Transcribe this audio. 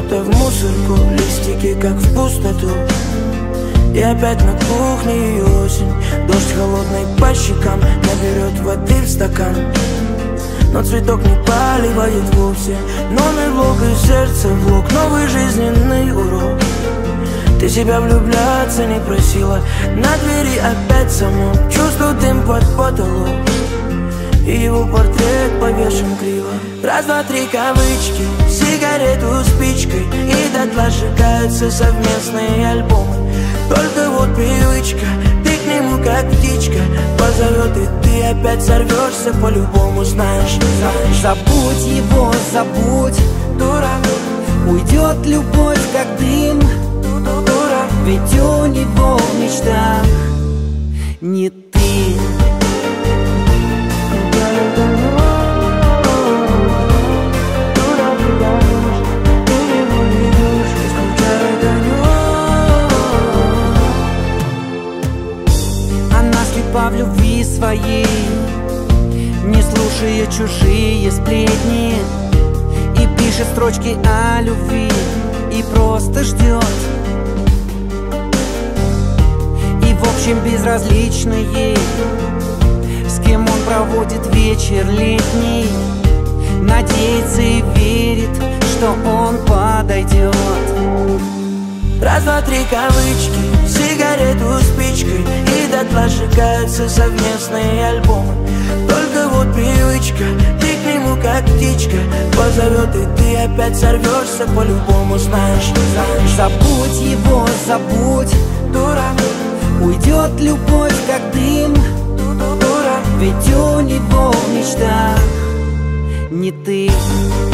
выкинуто в мусорку, листики как в пустоту. И опять на кухне и осень, дождь холодный по щекам, наберет воды в стакан. Но цветок не поливает вовсе, новый влог из сердца влог, новый жизненный урок. Ты себя влюбляться не просила, на двери опять замок, чувствую дым под потолок, и его портрет повешен криво. Раз, два, три кавычки, сигарету спичкой, и дотла сжигаются совместные альбомы. Только вот привычка, ты к нему как птичка позовет, и ты опять сорвешься по-любому, знаешь. Забудь его, забудь, дурак, уйдет любовь как дым, дурак, ведь у него в мечтах не ты. В любви своей, не слушая чужие сплетни, и пишет строчки о любви, и просто ждет. И в общем безразлично ей, с кем он проводит вечер летний, надеется и верит, что он подойдет. Раз, два, три кавычки, сигарету спичкой, и дотла сжигаются совместные альбомы. Только вот привычка, ты к нему как птичка позовет, и ты опять сорвешься по-любому, знаешь. Забудь его, забудь, дурак, уйдет любовь как дым, дурак, ведь у него в мечтах не ты.